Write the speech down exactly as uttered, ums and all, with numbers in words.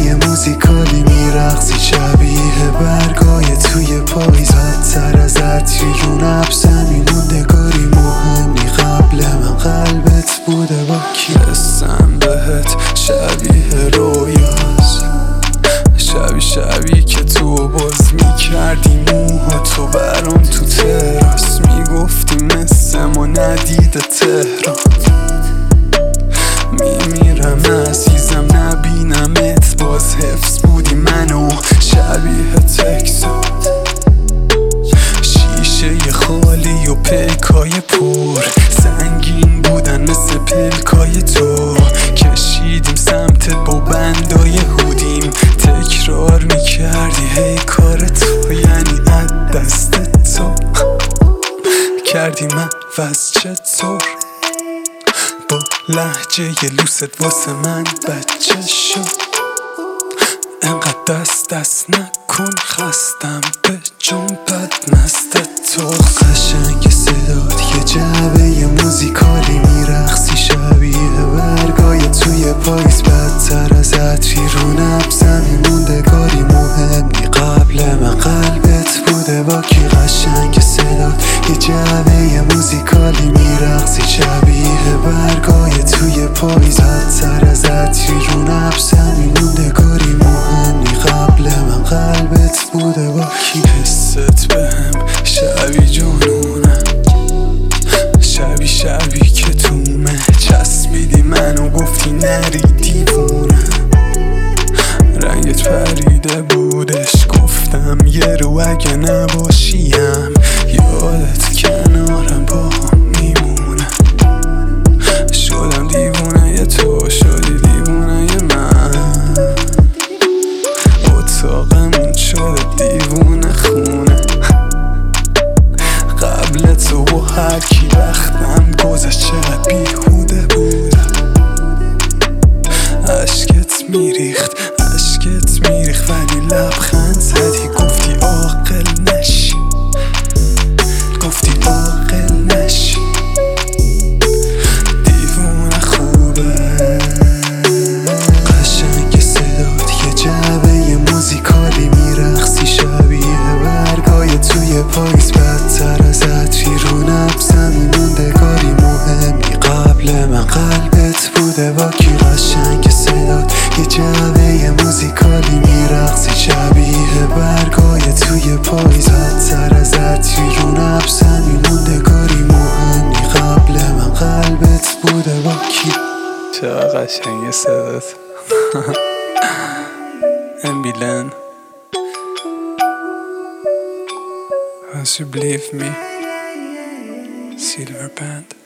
یه موزیکالی میرقصی شبیه برگای توی پاییزات، سر ازت رو نبسم این موندگاری مهمی قبل من قلبت بوده با کی؟ حسم بهت شبیه رویاست، شبیه شبیه که تو باز میکردی موها تو برام تو تراس، میگفتی مثل ما ندیده تهران. میمیرم عزیزم نبینمت، باز حفظ بودی منو شبیه تکسات، شیشه خالی و پیکای پر سنگین بودن مثل پلکای تو، کشیدیم سمتت با بندای هودیم، تکرار میکردی هی کار تو، یعنی از دست تو کردی من وز چطور با لحجه لوست واسه من بچه شد. انقدر دست دست نکن خستم به جنبت مست تو، قشنگ صدات یه جعبه موزیکالی میرقصی شبیه برگای توی پاییز، بدتر از عطری رو نبسم این موندگاری مهمی قبل من قلبت بوده با کی؟ قشنگ صدات یه جعبه موزیکالی میرقصی شبیه برگای توی پاییز، بدتر از عطری رو نبسم این موندگاری مهمی قبل من قلبت بوده با کی؟ حست بهم شبیه جنونم، شبیه شبیه که تو مه چسبیدی منو گفتی نری دیوونم، رنگت پریده بودش گفتم یه رو اگه نباشیم، یادت کنارم با هم میمونم، شدم دیوونه ی تو شدی دیوونه ی من، اتاقمون شده دیوونه خونه، قبل تو و هر کی وقتم گذشت چقدر بیهوده بودم، عشقت میریخت عشقت میریخت ولی لبخند زدی گفتی عاقل نشی، گفتی عاقل نشی، دیوونه خوبه. قشنگ صدات یه جعبه موزیکالی میرقصی شبیه برگای توی پاییز، بدتر از عطری رو نبسم این موندگاری مهمی قبل من قلبت بوده با کی؟ قشنگ صدات یه جعبه موزیکالی میرقصی شبیه برگای توی پاییز، بدتر از عطری رو نبسم این موندگاری مهمی قبل من قلبت بوده با کی؟ چقدر قشنگ صدات امبیلن. As you believe me, Silver Band.